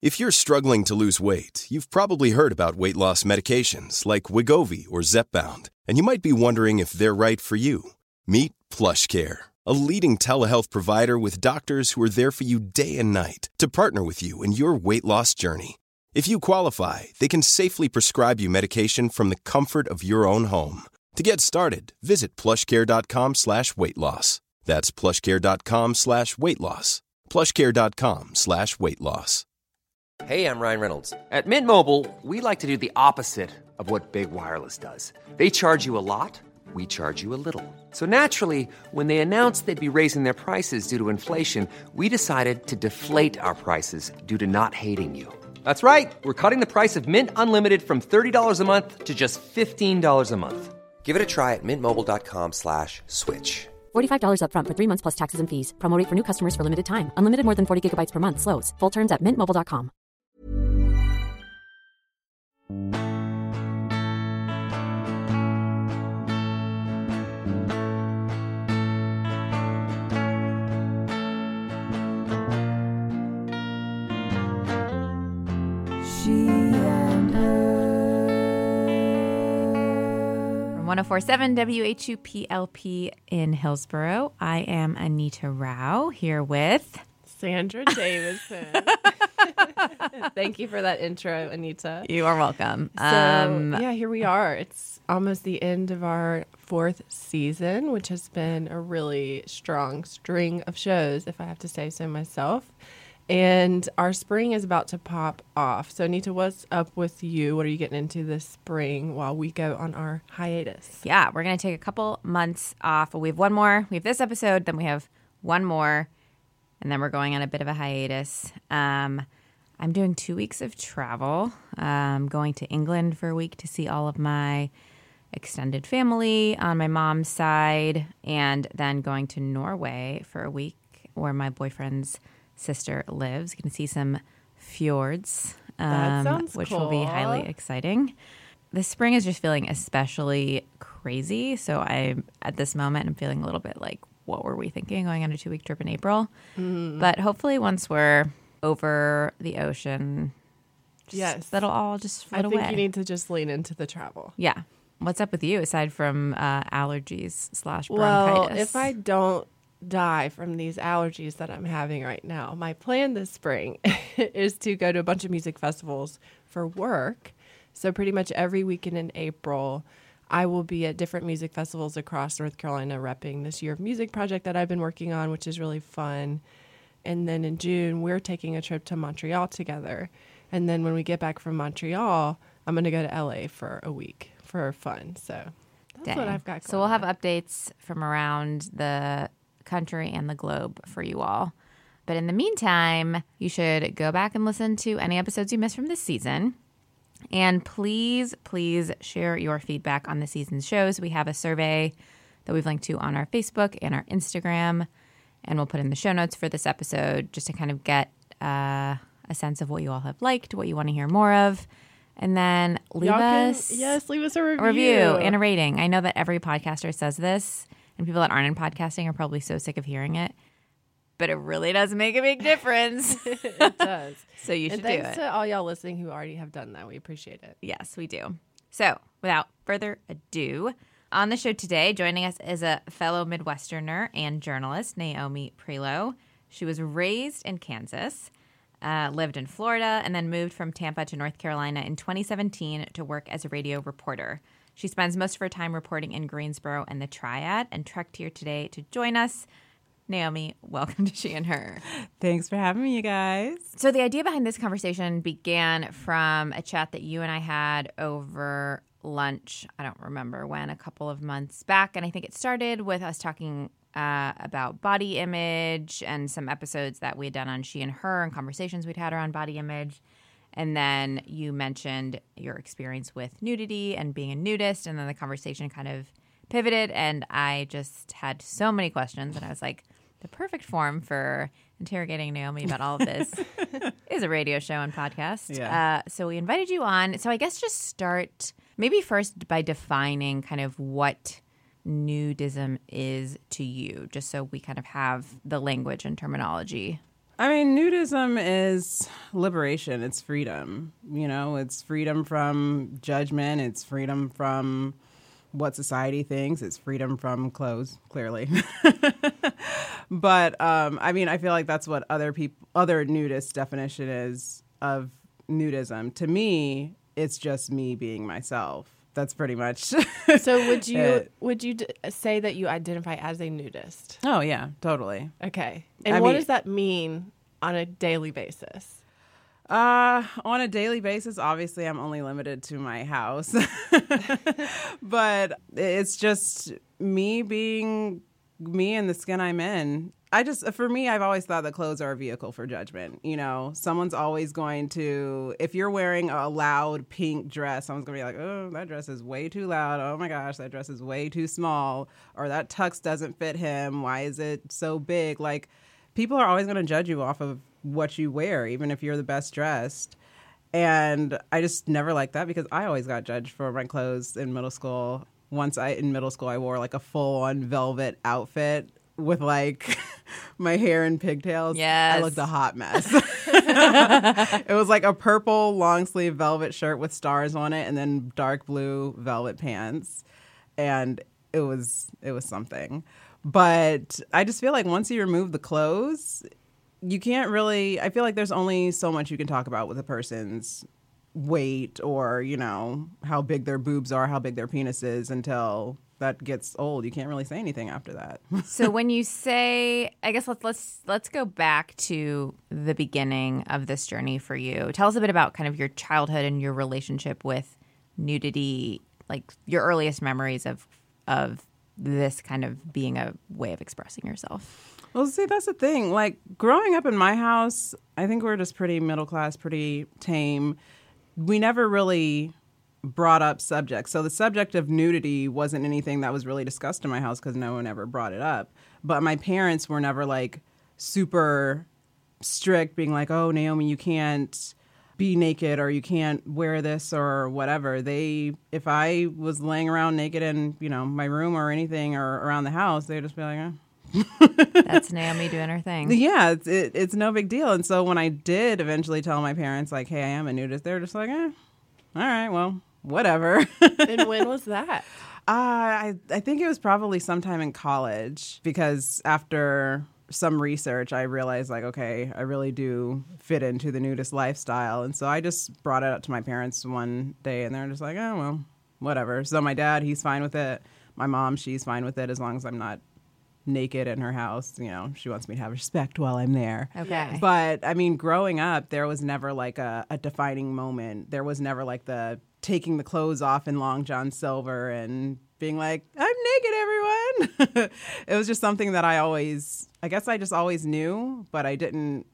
If you're struggling to lose weight, you've probably heard about weight loss medications like Wegovy or Zepbound, and you might be wondering if they're right for you. Meet PlushCare, a leading telehealth provider with doctors who are there for you day and night to partner with you in your weight loss journey. If you qualify, they can safely prescribe you medication from the comfort of your own home. To get started, visit plushcare.com/weightloss. That's plushcare.com/weightloss. plushcare.com/weightloss. Hey, I'm Ryan Reynolds. At Mint Mobile, we like to do the opposite of what Big Wireless does. They charge you a lot, we charge you a little. So naturally, when they announced they'd be raising their prices due to inflation, we decided to deflate our prices due to not hating you. That's right. We're cutting the price of Mint Unlimited from $30 a month to just $15 a month. Give it a try at mintmobile.com/switch. $45 up front for 3 months plus taxes and fees. Promo rate for new customers for limited time. Unlimited more than 40 gigabytes per month. Slows full terms at mintmobile.com. From 104.7 WHUPLP in Hillsborough, I am Anita Rao here with Sandra Davison. Thank you for that intro, Anita. You are welcome. Here we are. It's almost the end of our 4th season, which has been a really strong string of shows, if I have to say so myself. And our spring is about to pop off. So, Anita, what's up with you? What are you getting into this spring while we go on our hiatus? Yeah, we're going to take a couple months off. We have one more. We have this episode, then we have one more, and then we're going on a bit of a hiatus. I'm doing 2 weeks of travel. Going to England for a week to see all of my extended family on my mom's side, and then going to Norway for a week where my boyfriend's sister lives. You can see some fjords, That sounds which cool. will be highly exciting. The spring is just feeling especially crazy. So at this moment, I'm feeling a little bit like, what were we thinking going on a 2-week trip in April? But hopefully once we're over the ocean, Yes. that'll all just float I away. think you need to just lean into the travel. Yeah. What's up with you aside from allergies/bronchitis? Well, if I don't die from these allergies that I'm having right now, my plan this spring is to go to a bunch of music festivals for work. So pretty much every weekend in April, I will be at different music festivals across North Carolina repping this Year of Music project that I've been working on, which is really fun. And then in June, we're taking a trip to Montreal together. And then when we get back from Montreal, I'm going to go to LA for a week for fun. So that's what I've got going So we'll have on. updates from around the country and the globe for you all. But in the meantime, you should go back and listen to any episodes you missed from this season. And please, please share your feedback on the season's shows. We have a survey that we've linked to on our Facebook and our Instagram, and we'll put in the show notes for this episode just to kind of get a sense of what you all have liked, what you want to hear more of. And then leave us a review and a rating. I know that every podcaster says this, and people that aren't in podcasting are probably so sick of hearing it. But it really does make a big difference. It does. So you should And do thanks it. to all y'all listening who already have done that. We appreciate it. Yes, we do. So without further ado, on the show today, joining us is a fellow Midwesterner and journalist, Naomi Prelo. She was raised in Kansas, lived in Florida, and then moved from Tampa to North Carolina in 2017 to work as a radio reporter. She spends most of her time reporting in Greensboro and the Triad, and trekked here today to join us. Naomi, welcome to She and Her. Thanks for having me, you guys. So the idea behind this conversation began from a chat that you and I had over lunch. I don't remember when, a couple of months back. And I think it started with us talking about body image and some episodes that we had done on She and Her and conversations we'd had around body image. And then you mentioned your experience with nudity and being a nudist. And then the conversation kind of pivoted. And I just had so many questions. And I was like, the perfect forum for interrogating Naomi about all of this is a radio show and podcast. Yeah. So we invited you on. So I guess just start maybe first by defining kind of what nudism is to you, just so we kind of have the language and terminology I mean, nudism is liberation. It's freedom. It's freedom from judgment. It's freedom from what society thinks. It's freedom from clothes, clearly. But I feel like that's what other nudists' definition is of nudism. To me, it's just me being myself. That's pretty much. So would you say that you identify as a nudist? Oh yeah, totally. Okay. And what does that mean on a daily basis? On a daily basis, obviously, I'm only limited to my house, but it's just me being me in the skin I'm in. For me, I've always thought that clothes are a vehicle for judgment. Someone's always going to, if you're wearing a loud pink dress, someone's going to be like, oh, that dress is way too loud. Oh my gosh, that dress is way too small. Or that tux doesn't fit him. Why is it so big? Like, people are always going to judge you off of what you wear, even if you're the best dressed. And I just never liked that because I always got judged for my clothes in middle school. In middle school, I wore like a full-on velvet outfit with like my hair in pigtails. Yes. I looked a hot mess. It was like a purple long sleeve velvet shirt with stars on it and then dark blue velvet pants. And it was something. But I just feel like once you remove the clothes, you can't really, I feel like there's only so much you can talk about with a person's weight or, how big their boobs are, how big their penis is until that gets old. You can't really say anything after that. So when you say, I guess let's go back to the beginning of this journey for you. Tell us a bit about kind of your childhood and your relationship with nudity, like your earliest memories of this kind of being a way of expressing yourself. Well, see, that's the thing. Like, growing up in my house, I think we're just pretty middle class, pretty tame. We never really brought up subjects. So the subject of nudity wasn't anything that was really discussed in my house because no one ever brought it up. But my parents were never, like, super strict, being like, oh, Naomi, you can't be naked or you can't wear this or whatever. If I was laying around naked in, my room or anything or around the house, they'd just be like, oh. That's Naomi doing her thing. Yeah, it's no big deal. And so when I did eventually tell my parents, like, hey, I am a nudist, they were just like, all right, well, whatever. And when was that? I think it was probably sometime in college because after some research, I realized, like, okay, I really do fit into the nudist lifestyle. And so I just brought it up to my parents one day and they're just like, oh, well, whatever. So my dad, he's fine with it. My mom, she's fine with it as long as I'm not naked in her house. She wants me to have respect while I'm there. Okay. But I mean, growing up, there was never like a defining moment. There was never like the taking the clothes off in Long John Silver and being like, I'm naked, everyone. It was just something that I guess I just always knew, but I didn't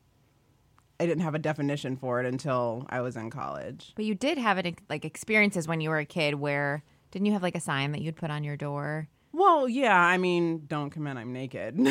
have a definition for it until I was in college. But you did have it like experiences when you were a kid where, didn't you have like a sign that you'd put on your door? Well, yeah, I mean, don't come in, I'm naked. Well,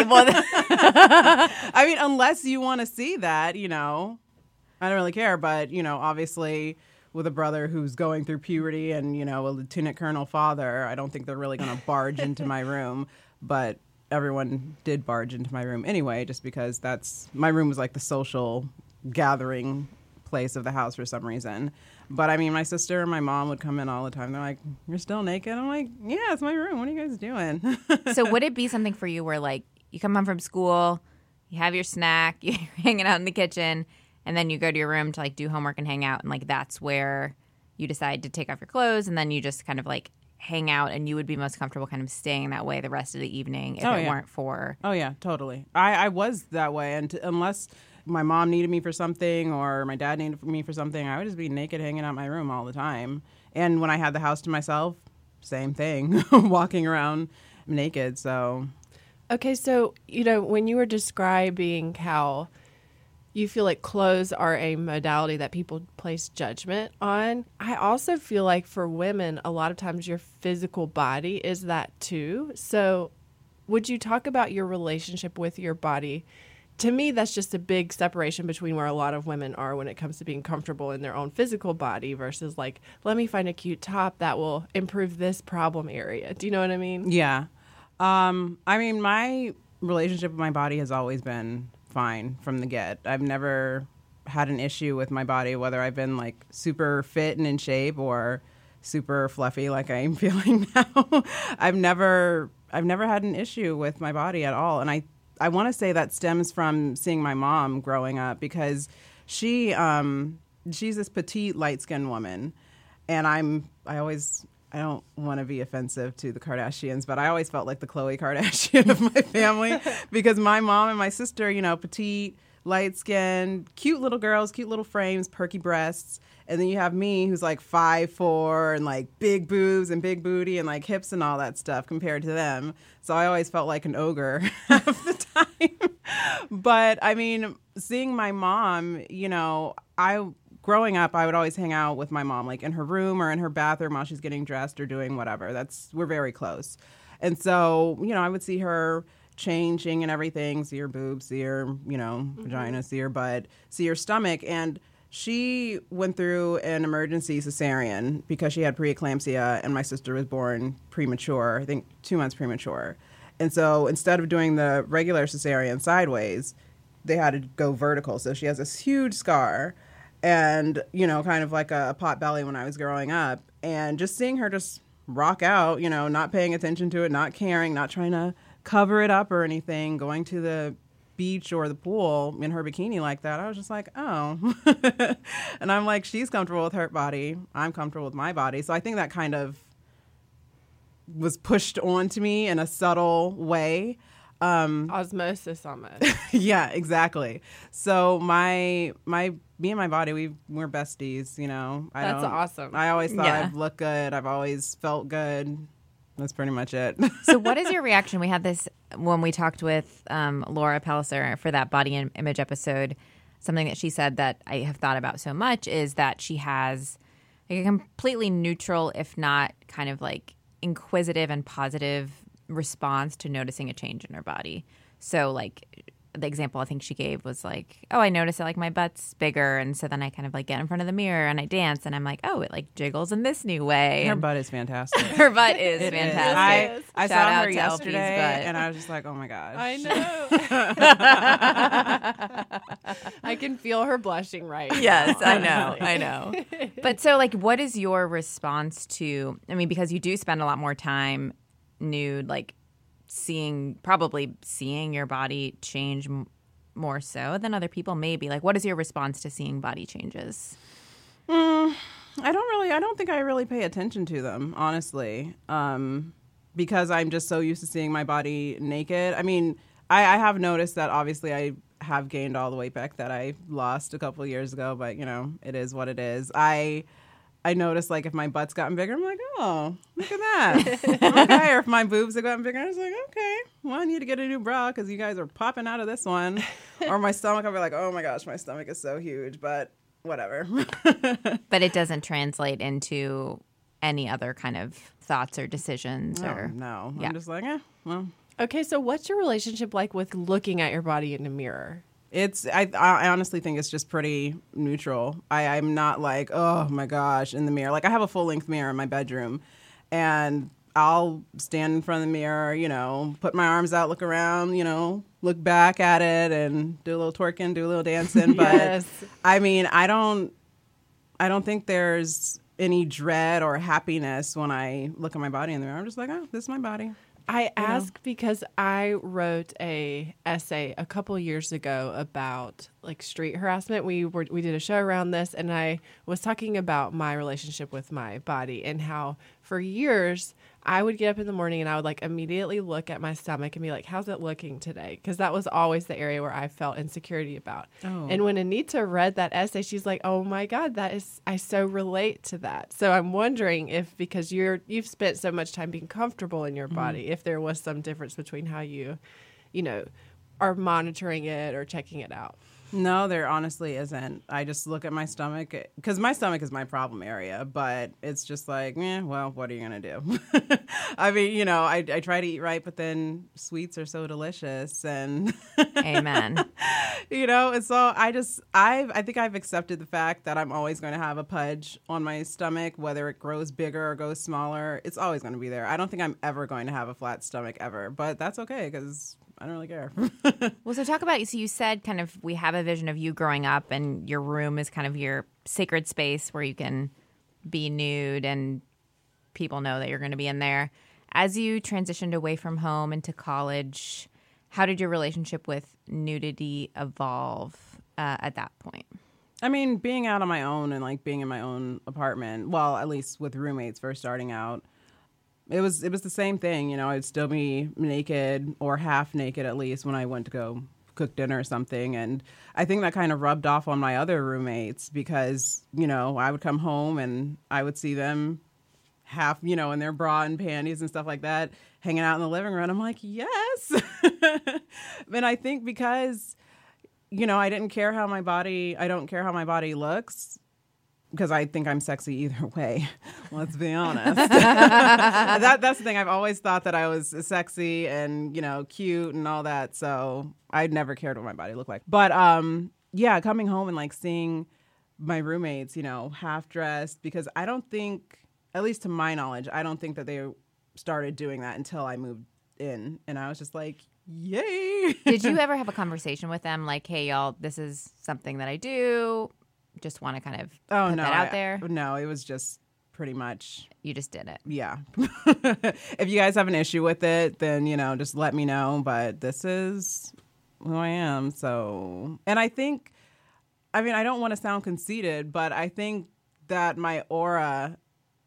I mean, unless you want to see that, I don't really care. But, obviously with a brother who's going through puberty and, a lieutenant colonel father, I don't think they're really going to barge into my room. But everyone did barge into my room anyway, just because my room was like the social gathering place of the house for some reason. But I mean, my sister and my mom would come in all the time. They're like, you're still naked? I'm like, yeah, it's my room. What are you guys doing? So would it be something for you where like you come home from school, you have your snack, you're hanging out in the kitchen, and then you go to your room to like do homework and hang out, and like that's where you decide to take off your clothes and then you just kind of like hang out, and you would be most comfortable kind of staying that way the rest of the evening if weren't for... Oh, yeah, totally. I was that way, and unless my mom needed me for something or my dad needed me for something, I would just be naked hanging out in my room all the time. And when I had the house to myself, same thing, walking around naked. So, okay, so, when you were describing how you feel like clothes are a modality that people place judgment on, I also feel like for women, a lot of times your physical body is that too. So would you talk about your relationship with your body? To me, that's just a big separation between where a lot of women are when it comes to being comfortable in their own physical body versus like, let me find a cute top that will improve this problem area. Do you know what I mean? Yeah. I mean, my relationship with my body has always been fine from the get. I've never had an issue with my body, whether I've been like super fit and in shape or super fluffy like I am feeling now. I've never had an issue with my body at all. And I want to say that stems from seeing my mom growing up, because she's this petite, light-skinned woman. And I don't want to be offensive to the Kardashians, but I always felt like the Khloe Kardashian of my family, because my mom and my sister, petite, light-skinned, cute little girls, cute little frames, perky breasts. And then you have me, who's like 5'4" and like big boobs and big booty and like hips and all that stuff compared to them. So I always felt like an ogre half the time. But I mean, seeing my mom, growing up, I would always hang out with my mom, like in her room or in her bathroom while she's getting dressed or doing whatever. We're very close. And so, I would see her changing and everything, see her boobs, see her, vagina, see her butt, see her stomach. And she went through an emergency cesarean because she had preeclampsia, and my sister was born premature, I think 2 months premature. And so instead of doing the regular cesarean sideways, they had to go vertical. So she has this huge scar and, kind of like a pot belly when I was growing up. And just seeing her just rock out, not paying attention to it, not caring, not trying to cover it up or anything, going to the beach or the pool in her bikini like that, I was just like, oh. And I'm like, she's comfortable with her body, I'm comfortable with my body. So I think that kind of was pushed onto me in a subtle way. Osmosis almost. Yeah, exactly. So me and my body, we're besties, That's awesome. I always thought I've looked good, I've always felt good. That's pretty much it. So what is your reaction? We had this when we talked with Laura Pellicer for that body image episode. Something that she said that I have thought about so much is that she has like a completely neutral, if not kind of like inquisitive and positive response to noticing a change in her body. So like the example I think she gave was like, oh, I noticed that like my butt's bigger, and so then I kind of like get in front of the mirror and I dance, and I'm like, oh, it like jiggles in this new way. Her butt is fantastic. Her butt is fantastic. I Shout saw out her to yesterday, LP's butt. and I was just like, oh my gosh. I know. I can feel her blushing right Yes, now. I know. But so like, what is your response to, I mean, because you do spend a lot more time nude, like probably seeing your body change more so than other people maybe. Like, what is your response to seeing body changes? I don't think I really pay attention to them, honestly, because I'm just so used to seeing my body naked. I mean, I have noticed that obviously I have gained all the weight back that I lost a couple of years ago, but, it is what it is. I noticed, like, if my butt's gotten bigger, I'm like, oh, look at that. Okay. Or if my boobs have gotten bigger, I was like, okay, well, I need to get a new bra because you guys are popping out of this one. Or my stomach, I'll be like, oh, my gosh, my stomach is so huge, but whatever. But it doesn't translate into any other kind of thoughts or decisions? No. Yeah. I'm just like, well. Okay, so what's your relationship like with looking at your body in a mirror? I honestly think it's just pretty neutral. I'm not like, oh my gosh, in the mirror. Like, I have a full length mirror in my bedroom, and I'll stand in front of the mirror, put my arms out, look around, look back at it and do a little twerking, do a little dancing. But Yes. I mean, I don't think there's any dread or happiness when I look at my body in the mirror. I'm just like, oh, this is my body. I ask because I wrote a essay a couple years ago about like street harassment. We did a show around this, and I was talking about my relationship with my body and how for years I would get up in the morning and I would like immediately look at my stomach and be like, how's it looking today? Because that was always the area where I felt insecurity about. Oh. And when Anita read that essay, she's like, oh my God, I so relate to that. So I'm wondering if, because you've spent so much time being comfortable in your body, if there was some difference between how you are monitoring it or checking it out. No, there honestly isn't. I just look at my stomach because my stomach is my problem area, but it's just like, well, what are you going to do? I mean, I try to eat right, but then sweets are so delicious and Amen. and so I think I've accepted the fact that I'm always going to have a pudge on my stomach, whether it grows bigger or goes smaller. It's always going to be there. I don't think I'm ever going to have a flat stomach ever, but that's okay because I don't really care. Well, so talk about, so you said kind of we have a vision of you growing up and your room is kind of your sacred space where you can be nude and people know that you're going to be in there. As you transitioned away from home into college, how did your relationship with nudity evolve at that point? I mean, being out on my own and like being in my own apartment, well, at least with roommates first starting out, it was the same thing. You know, I'd still be naked or half naked at least when I went to go cook dinner or something. And I think that kind of rubbed off on my other roommates because, you know, I would come home and I would see them half, you know, in their bra and panties and stuff like that, hanging out in the living room. I'm like, yes. And I think because, you know, I don't care how my body looks, because I think I'm sexy either way. Let's be honest. That's the thing. I've always thought that I was sexy and, you know, cute and all that. So I'd never cared what my body looked like. But yeah, coming home and like seeing my roommates, you know, half dressed, because I don't think, at least to my knowledge, I don't think that they started doing that until I moved in. And I was just like, yay. Did you ever have a conversation with them like, hey, y'all, this is something that I do? Just want to kind of put that out there? No, it was just pretty much. You just did it. Yeah. If you guys have an issue with it, then, you know, just let me know. But this is who I am. So, and I think, I mean, I don't want to sound conceited, but I think that my aura,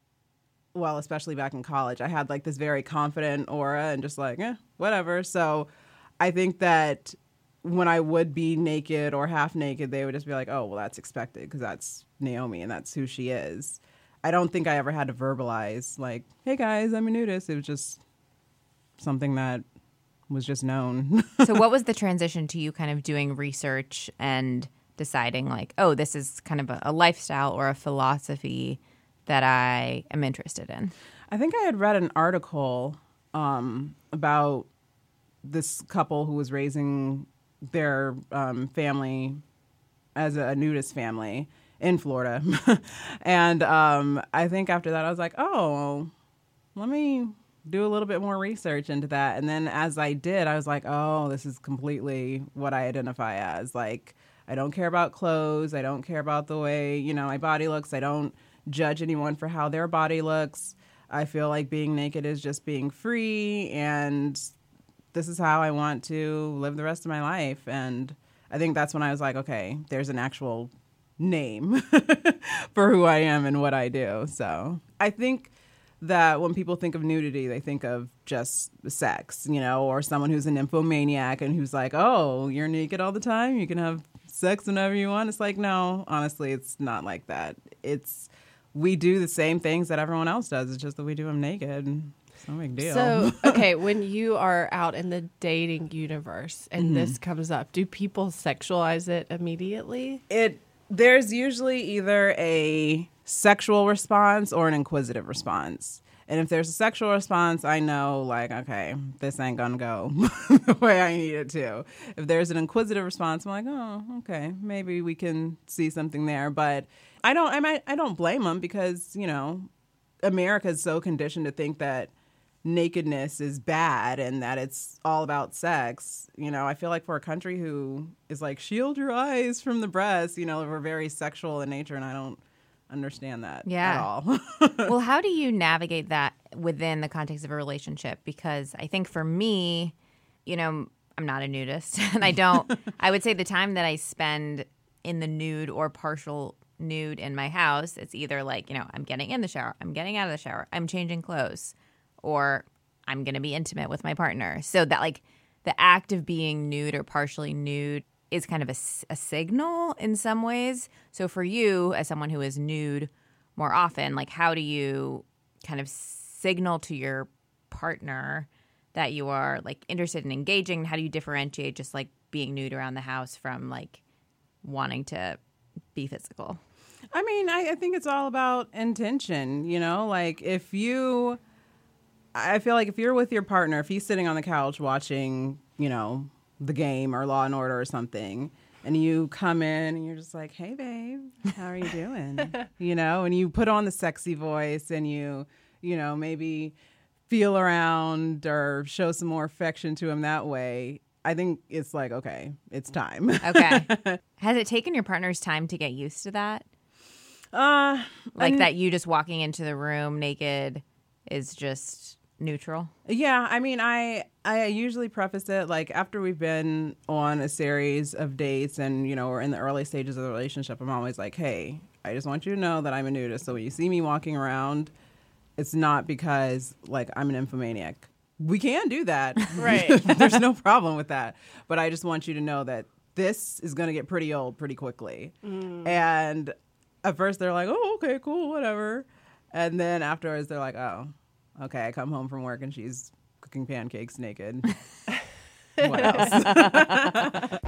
well, especially back in college, I had like this very confident aura and just like, whatever. So I think that when I would be naked or half naked, they would just be like, oh, well, that's expected because that's Naomi and that's who she is. I don't think I ever had to verbalize like, hey, guys, I'm a nudist. It was just something that was just known. So what was the transition to you kind of doing research and deciding like, oh, this is kind of a lifestyle or a philosophy that I am interested in? I think I had read an article about this couple who was raising their family as a nudist family in Florida. And I think after that, I was like, oh, let me do a little bit more research into that. And then as I did, I was like, oh, this is completely what I identify as. Like, I don't care about clothes. I don't care about the way, you know, my body looks. I don't judge anyone for how their body looks. I feel like being naked is just being free, and this is how I want to live the rest of my life. And I think that's when I was like, okay, there's an actual name for who I am and what I do. So I think that when people think of nudity, they think of just sex, you know, or someone who's a nymphomaniac and who's like, oh, you're naked all the time, you can have sex whenever you want. It's like, no, honestly, it's not like that. We do the same things that everyone else does. It's just that we do them naked. It's no big deal. So, okay, when you are out in the dating universe and this comes up, do people sexualize it immediately? There's usually either a sexual response or an inquisitive response. And if there's a sexual response, I know, like, okay, this ain't gonna go the way I need it to. If there's an inquisitive response, I'm like, oh, okay, maybe we can see something there. But I don't blame them because, you know, America is so conditioned to think that nakedness is bad and that it's all about sex. You know, I feel like for a country who is like, shield your eyes from the breast, you know, we're very sexual in nature, and I don't understand that at all. Well, how do you navigate that within the context of a relationship? Because I think for me, you know, I'm not a nudist, and I would say the time that I spend in the nude or partial nude in my house, it's either like, you know, I'm getting in the shower, I'm getting out of the shower, I'm changing clothes, or I'm going to be intimate with my partner. So that like the act of being nude or partially nude is kind of a signal in some ways. So for you, as someone who is nude more often, like how do you kind of signal to your partner that you are like interested in engaging? How do you differentiate just like being nude around the house from like wanting to be physical? I mean, I think it's all about intention, you know, like I feel like if you're with your partner, if he's sitting on the couch watching, you know, The Game or Law and Order or something, and you come in and you're just like, hey, babe, how are you doing? You know, and you put on the sexy voice and you know, maybe feel around or show some more affection to him that way. I think it's like, okay, it's time. Okay. Has it taken your partner's time to get used to that? That you just walking into the room naked is just neutral? Yeah, I mean, I usually preface it like after we've been on a series of dates and, we're in the early stages of the relationship, I'm always like, hey, I just want you to know that I'm a nudist. So when you see me walking around, it's not because like I'm an infomaniac. We can do that. Right. There's no problem with that. But I just want you to know that this is going to get pretty old pretty quickly. And at first they're like, oh, okay, cool, whatever. And then afterwards they're like, oh, okay, I come home from work and she's cooking pancakes naked. What else?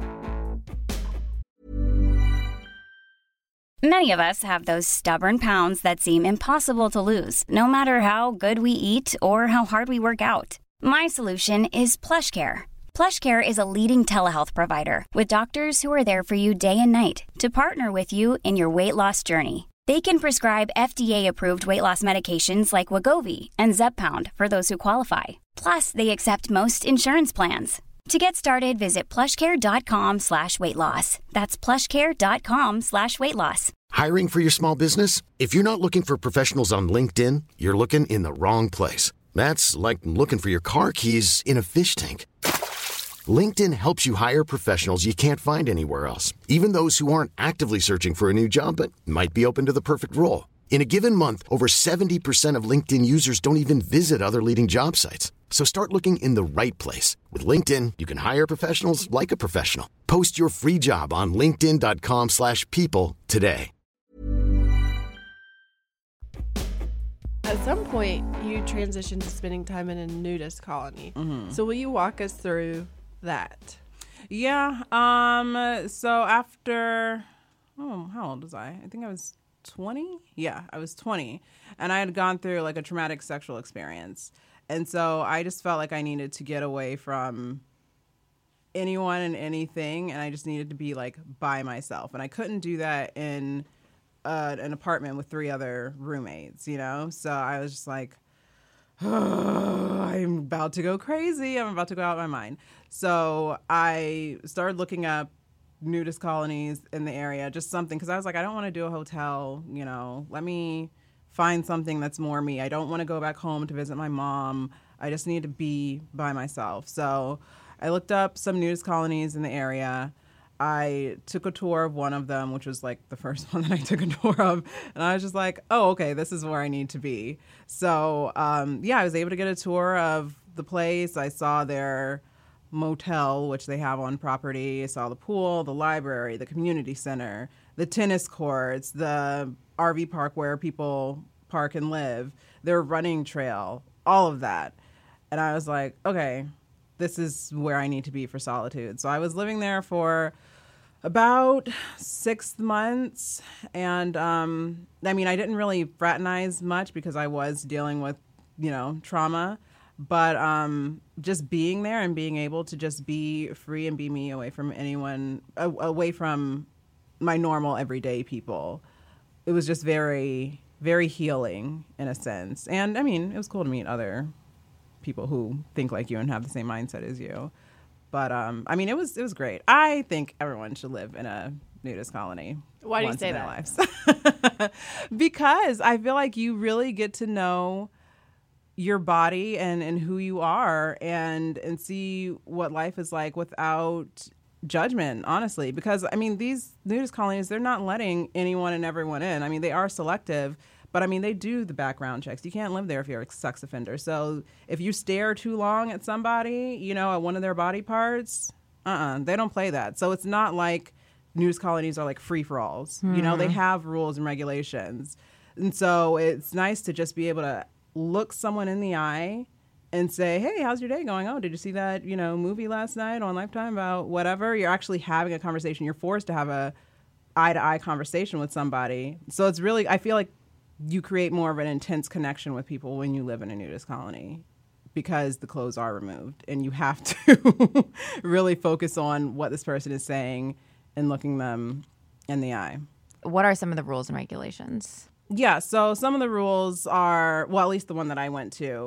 Many of us have those stubborn pounds that seem impossible to lose, no matter how good we eat or how hard we work out. My solution is PlushCare. PlushCare is a leading telehealth provider with doctors who are there for you day and night to partner with you in your weight loss journey. They can prescribe FDA-approved weight loss medications like Wegovy and Zepbound for those who qualify. Plus, they accept most insurance plans. To get started, visit plushcare.com/weightloss. That's plushcare.com/weightloss. Hiring for your small business? If you're not looking for professionals on LinkedIn, you're looking in the wrong place. That's like looking for your car keys in a fish tank. LinkedIn helps you hire professionals you can't find anywhere else, even those who aren't actively searching for a new job but might be open to the perfect role. In a given month, over 70% of LinkedIn users don't even visit other leading job sites. So start looking in the right place. With LinkedIn, you can hire professionals like a professional. Post your free job on linkedin.com/people today. At some point, you transitioned to spending time in a nudist colony. So will you walk us through that? Yeah. So after, how old was I? I think I was 20. Yeah, I was 20. And I had gone through like a traumatic sexual experience. And so I just felt like I needed to get away from anyone and anything. And I just needed to be like by myself. And I couldn't do that in an apartment with 3 other roommates, So I was just like, oh, I'm about to go crazy. I'm about to go out of my mind. So I started looking up nudist colonies in the area, just something, because I was like, I don't want to do a hotel, let me find something that's more me. I don't want to go back home to visit my mom. I just need to be by myself. So I looked up some nudist colonies in the area. I took a tour of one of them, which was like the first one that I took a tour of. And I was just like, oh, okay, this is where I need to be. So, I was able to get a tour of the place. I saw their motel, which they have on property. I saw the pool, the library, the community center, the tennis courts, the RV park where people park and live, their running trail, all of that. And I was like, okay, this is where I need to be for solitude. So I was living there for about 6 months. And I didn't really fraternize much because I was dealing with, trauma. But just being there and being able to just be free and be me away from anyone, away from my normal everyday people, it was just very, very healing in a sense. And it was cool to meet other people who think like you and have the same mindset as you. But it was great. I think everyone should live in a nudist colony. Why do you once say in their that? lives. Because I feel like you really get to know your body and who you are and see what life is like without judgment, honestly. Because, these nudist colonies, they're not letting anyone and everyone in. They are selective, but, they do the background checks. You can't live there if you're a sex offender. So if you stare too long at somebody, at one of their body parts, they don't play that. So it's not like nudist colonies are like free-for-alls. They have rules and regulations. And so it's nice to just be able to look someone in the eye and say, hey, how's your day going? Oh, did you see that, movie last night on Lifetime about whatever? You're actually having a conversation. You're forced to have a eye-to-eye conversation with somebody. So it's really, I feel like you create more of an intense connection with people when you live in a nudist colony because the clothes are removed and you have to really focus on what this person is saying and looking them in the eye. What are some of the rules and regulations? Yeah, so some of the rules are, well, at least the one that I went to,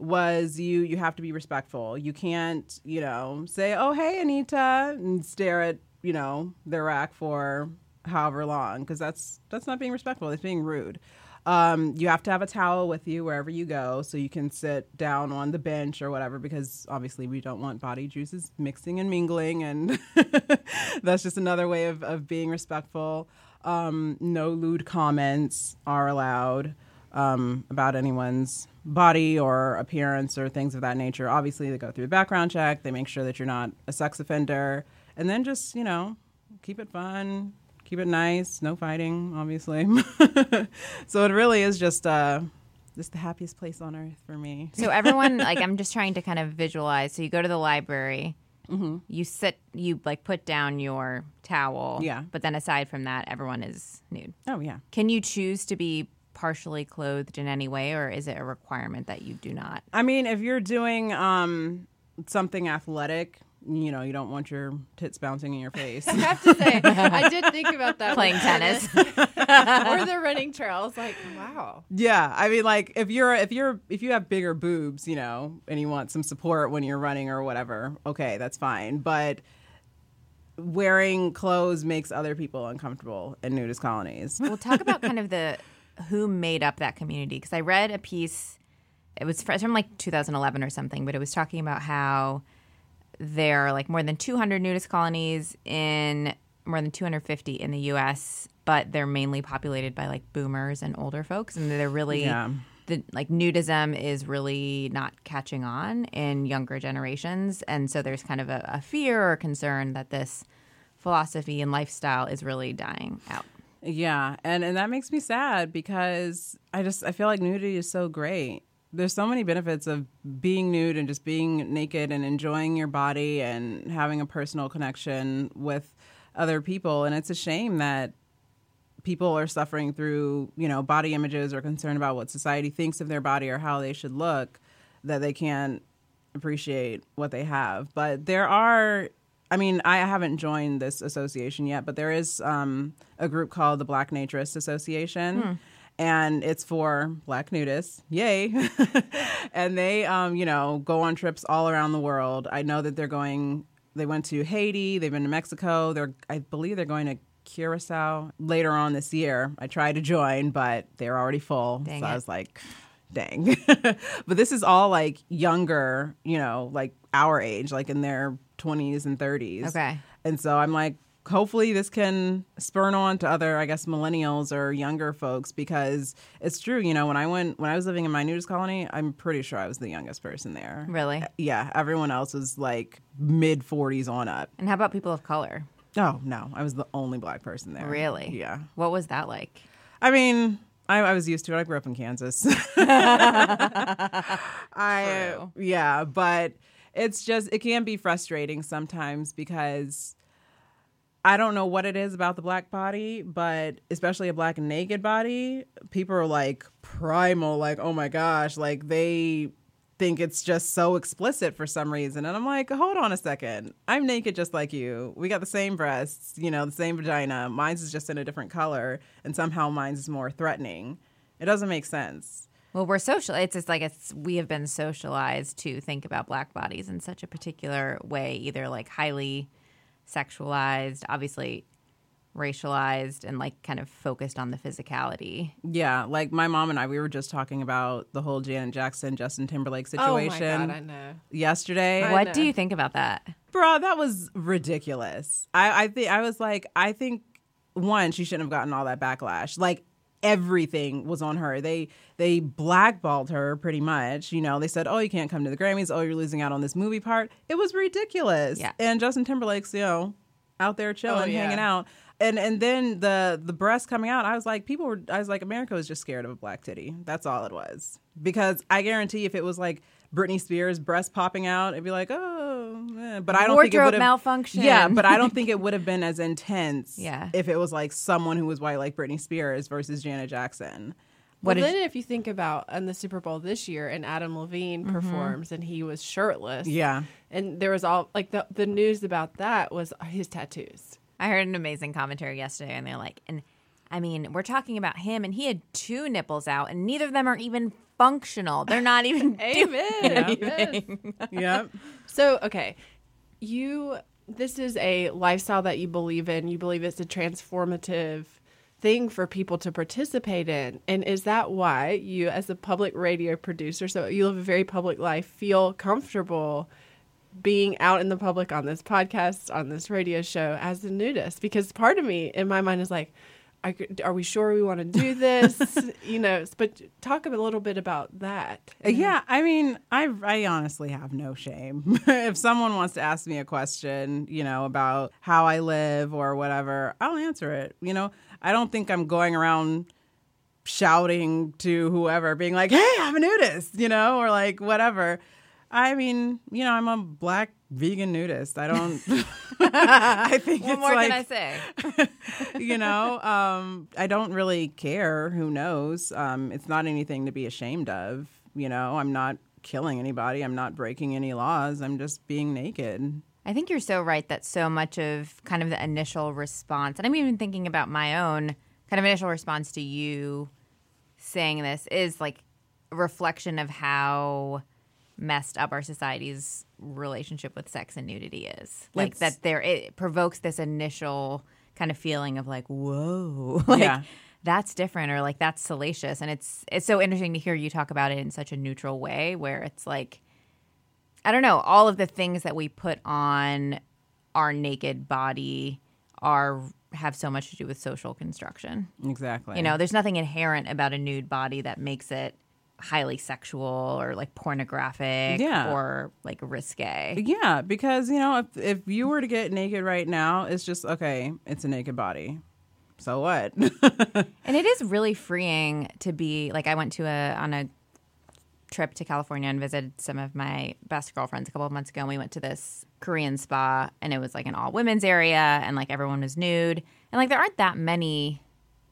was you have to be respectful. You can't, say, oh, hey, Anita, and stare at, their rack for however long, because that's not being respectful. It's being rude. You have to have a towel with you wherever you go so you can sit down on the bench or whatever, because obviously we don't want body juices mixing and mingling, and that's just another way of being respectful. No lewd comments are allowed about anyone's body or appearance or things of that nature. Obviously, they go through a background check. They make sure that you're not a sex offender. And then just, keep it fun, keep it nice, no fighting, obviously. So it really is just the happiest place on earth for me. So everyone, I'm just trying to kind of visualize. So you go to the library. Mm-hmm. You sit, you put down your towel. Yeah. But then aside from that, everyone is nude. Oh, yeah. Can you choose to be partially clothed in any way, or is it a requirement that you do not? I mean, if you're doing something athletic, you don't want your tits bouncing in your face. I have to say, I did think about that. Playing tennis. Or the running trail. I was like, wow. Yeah. I mean, if you have bigger boobs, and you want some support when you're running or whatever, okay, that's fine. But wearing clothes makes other people uncomfortable in nudist colonies. We'll talk about kind of who made up that community, because I read a piece, it was from 2011 or something, but it was talking about how there are more than 200 nudist colonies in more than 250 in the U.S., but they're mainly populated by boomers and older folks, and they're really nudism is really not catching on in younger generations, and so there's kind of a fear or concern that this philosophy and lifestyle is really dying out. Yeah, and that makes me sad, because I feel like nudity is so great. There's so many benefits of being nude and just being naked and enjoying your body and having a personal connection with other people. And it's a shame that people are suffering through, body images or concerned about what society thinks of their body or how they should look, that they can't appreciate what they have. But there are, I haven't joined this association yet, but there is a group called the Black Naturist Association. And it's for Black nudists. Yay. And they, go on trips all around the world. I know that they went to Haiti. They've been to Mexico. I believe they're going to Curacao later on this year. I tried to join, but they're already full. Dang so it. I was like, dang. But this is all younger, our age, in their 20s and 30s. Okay. And so I'm like, hopefully this can spur on to other, millennials or younger folks, because it's true. When I was living in my nudist colony, I'm pretty sure I was the youngest person there. Really? Yeah. Everyone else was mid 40s on up. And how about people of color? Oh, no. I was the only Black person there. Really? Yeah. What was that like? I was used to it. I grew up in Kansas. Yeah, but it can be frustrating sometimes, because I don't know what it is about the Black body, but especially a Black naked body, people are primal, oh my gosh, they think it's just so explicit for some reason. And I'm like, hold on a second. I'm naked just like you. We got the same breasts, the same vagina. Mine's is just in a different color, and somehow mine's is more threatening. It doesn't make sense. Well, we're social. It's just we have been socialized to think about Black bodies in such a particular way, either highly sexualized, obviously racialized, and kind of focused on the physicality. Yeah, my mom and we were just talking about the whole Janet Jackson, Justin Timberlake situation. Oh my God, I know. Yesterday. What do you think about that? Bro, that was ridiculous. I think one, she shouldn't have gotten all that backlash. Everything was on her. They blackballed her pretty much. They said, oh, you can't come to the Grammys. Oh, you're losing out on this movie part. It was ridiculous. Yeah. And Justin Timberlake's, out there chilling, hanging out. And then the breasts coming out, I was like, America was just scared of a black titty. That's all it was. Because I guarantee if it was Britney Spears' breast popping out, it'd be like, oh, eh. But I don't think it would have malfunction. Yeah, but I don't think it would have been as intense Yeah. if it was someone who was white like Britney Spears versus Janet Jackson. Well, then if you think about in the Super Bowl this year, and Adam Levine performs, and he was shirtless. Yeah. And there was all the news about that was his tattoos. I heard an amazing commentary yesterday, and they're we're talking about him, and he had 2 nipples out, and neither of them are even functional. They're not even doing Amen. anything. Yep. So, okay, this is a lifestyle that you believe in. You believe it's a transformative thing for people to participate in. And is that why you, as a public radio producer, so you live a very public life, feel comfortable being out in the public on this podcast, on this radio show as a nudist? Because part of me in my mind is like, are we sure we want to do this? But talk a little bit about that. Yeah, I mean, I honestly have no shame. If someone wants to ask me a question, about how I live or whatever, I'll answer it. I don't think I'm going around shouting to whoever, being like, hey, I'm a nudist, or like whatever. I mean, I'm a Black vegan nudist. I don't. I think What it's more like, can I say? I don't really care. Who knows? It's not anything to be ashamed of. I'm not killing anybody. I'm not breaking any laws. I'm just being naked. I think you're so right that so much of kind of the initial response, and I'm even thinking about my own kind of initial response to you saying this, is like a reflection of how messed up our society's relationship with sex and nudity is. Like it provokes this initial kind of feeling of like, whoa, like that's different, or like that's salacious. And it's so interesting to hear you talk about it in such a neutral way, where it's like, I don't know, all of the things that we put on our naked body have so much to do with social construction. Exactly. There's nothing inherent about a nude body that makes it highly sexual or like pornographic or like risque. Yeah, because if you were to get naked right now, it's just okay, it's a naked body. So what? And it is really freeing to be like, I went on a trip to California and visited some of my best girlfriends a couple of months ago, and we went to this Korean spa, and it was like an all women's area, and like everyone was nude, and like there aren't that many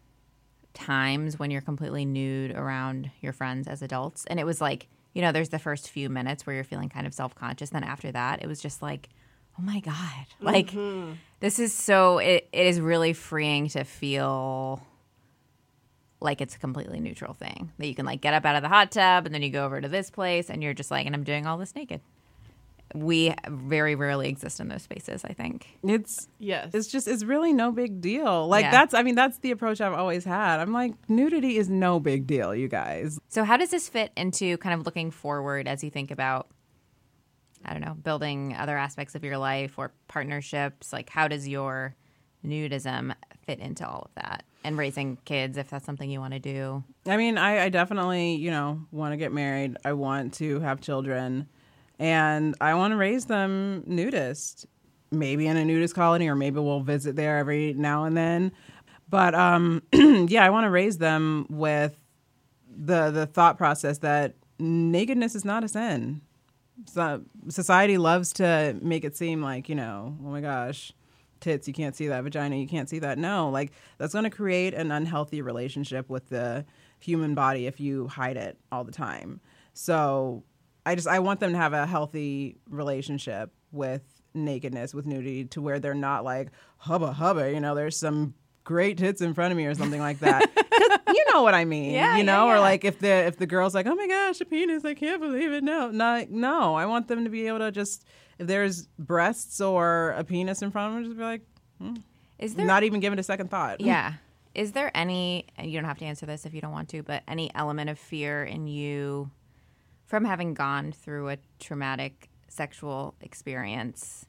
times when you're completely nude around your friends as adults. And it was like, there's the first few minutes where you're feeling kind of self-conscious. Then after that, it was just like, oh my God, like this is it is really freeing to feel like it's a completely neutral thing, that you can like get up out of the hot tub and then you go over to this place and you're just like, and I'm doing all this naked. We very rarely exist in those spaces, I think. It's really no big deal. Like that's the approach I've always had. I'm like, nudity is no big deal, you guys. So how does this fit into kind of looking forward as you think about, I don't know, building other aspects of your life or partnerships? Like how does your nudism fit into all of that? And raising kids, if that's something you want to do. I mean, I definitely, want to get married. I want to have children. And I want to raise them nudist, maybe in a nudist colony, or maybe we'll visit there every now and then. But I want to raise them with the thought process that nakedness is not a sin. So society loves to make it seem like, oh my gosh, tits, you can't see that, vagina, you can't see that. No, like that's going to create an unhealthy relationship with the human body if you hide it all the time. So I want them to have a healthy relationship with nakedness, with nudity, to where they're not like, hubba, there's some great tits in front of me or something like that. 'Cause you know what I mean, or like if the girl's like, oh my gosh, a penis, I can't believe it. No, I want them to be able to just, if there's breasts or a penis in front of them, just be like, Is there not even give it a second thought. Yeah. Is there any, and you don't have to answer this if you don't want to, but any element of fear in you from having gone through a traumatic sexual experience?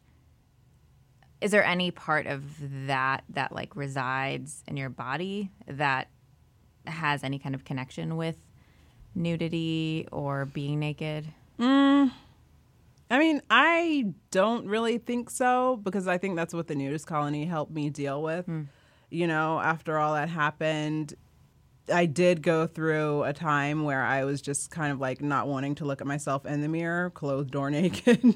Is there any part of that like resides in your body that has any kind of connection with nudity or being naked? I mean, I don't really think so, because I think that's what the nudist colony helped me deal with. After all that happened, I did go through a time where I was just kind of like not wanting to look at myself in the mirror, clothed or naked.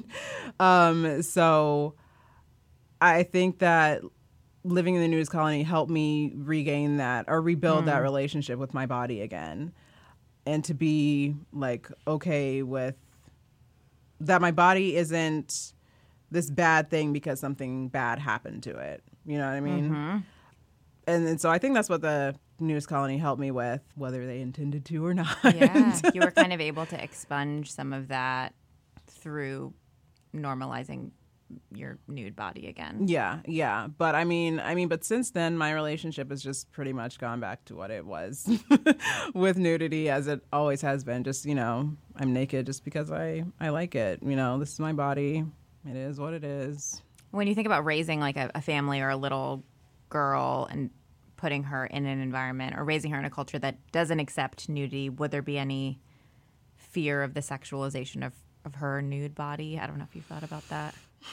So I think that living in the nudist colony helped me regain that, or rebuild that relationship with my body again, and to be like okay with that my body isn't this bad thing because something bad happened to it. You know what I mean? And so I think that's what the Nudist Colony helped me with, whether they intended to or not. Yeah, you were kind of able to expunge some of that through normalizing your nude body again. Yeah. But I mean, but since then, my relationship has just pretty much gone back to what it was with nudity, as it always has been. Just, I'm naked just because I like it. This is my body. It is what it is. When you think about raising like a family or a little girl and putting her in an environment or raising her in a culture that doesn't accept nudity, would there be any fear of the sexualization of her nude body? I don't know if you've thought about that.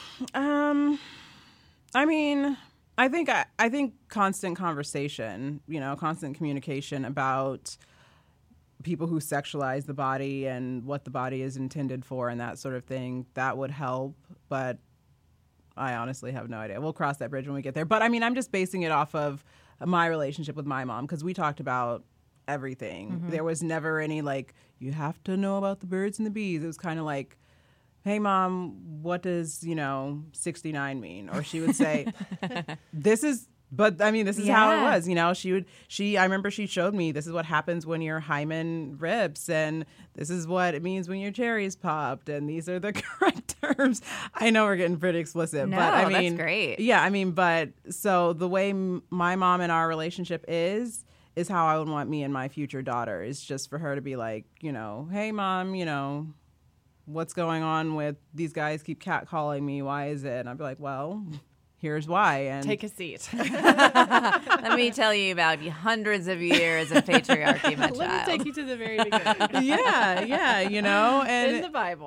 I mean, I think constant conversation, constant communication about people who sexualize the body and what the body is intended for and that sort of thing, that would help. But I honestly have no idea. We'll cross that bridge when we get there. But I mean, I'm just basing it off of my relationship with my mom, because we talked about everything. Mm-hmm. There was never any like, you have to know about the birds and the bees. It was kind of like, hey, Mom, what does, 69 mean? Or she would say, this is how it was. I remember she showed me, this is what happens when your hymen rips, and this is what it means when your cherries popped, and these are the correct terms. I know we're getting pretty explicit, no, but I mean, that's great. Yeah, but so the way my mom and our relationship is how I would want me and my future daughter, is just for her to be like, hey, Mom, what's going on with these guys keep catcalling me? Why is it? And I'd be like, well, here's why. And take a seat. Let me tell you about hundreds of years of patriarchy, my child. Let me take you to the very beginning. Yeah, and in the Bible.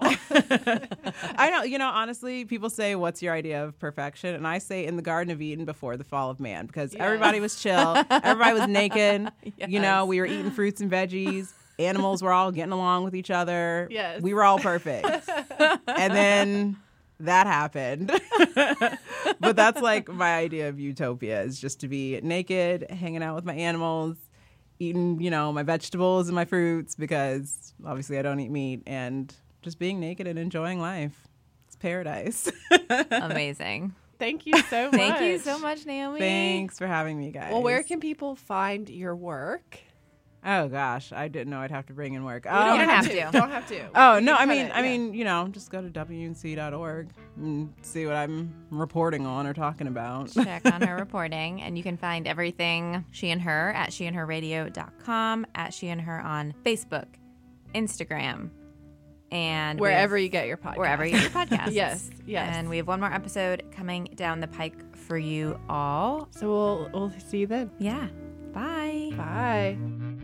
I know, honestly, people say, what's your idea of perfection? And I say in the Garden of Eden before the fall of man, because everybody was chill. Everybody was naked. Yes. We were eating fruits and veggies. Animals were all getting along with each other. Yes. We were all perfect. And then that happened. But that's like my idea of utopia, is just to be naked, hanging out with my animals, eating, my vegetables and my fruits, because obviously I don't eat meat, and just being naked and enjoying life. It's paradise. Amazing. Thank you so much. Thank you so much, Naomi. Thanks for having me, guys. Well, where can people find your work? Oh gosh, I didn't know I'd have to bring in work. You don't have to. Don't have to. Oh no, I mean, just go to WNC.org and see what I'm reporting on or talking about. Check on her reporting, and you can find everything She and Her at sheandherradio.com, at She and Her on Facebook, Instagram, and wherever you get your podcast. Wherever you get your podcasts. Yes. And we have one more episode coming down the pike for you all. So we'll see you then. Yeah. Bye. Bye.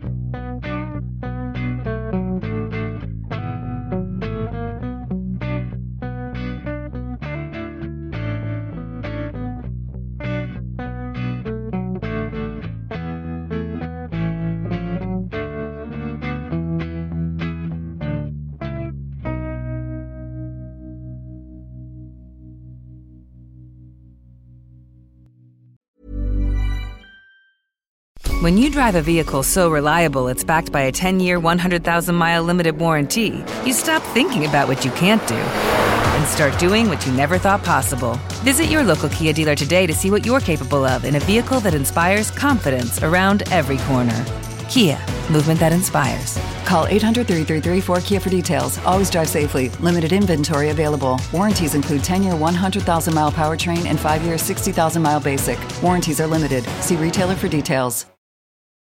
When you drive a vehicle so reliable it's backed by a 10-year, 100,000-mile limited warranty, you stop thinking about what you can't do and start doing what you never thought possible. Visit your local Kia dealer today to see what you're capable of in a vehicle that inspires confidence around every corner. Kia, movement that inspires. Call 800-333-4KIA for details. Always drive safely. Limited inventory available. Warranties include 10-year 100,000-mile powertrain and 5-year 60,000-mile basic. Warranties are limited. See retailer for details.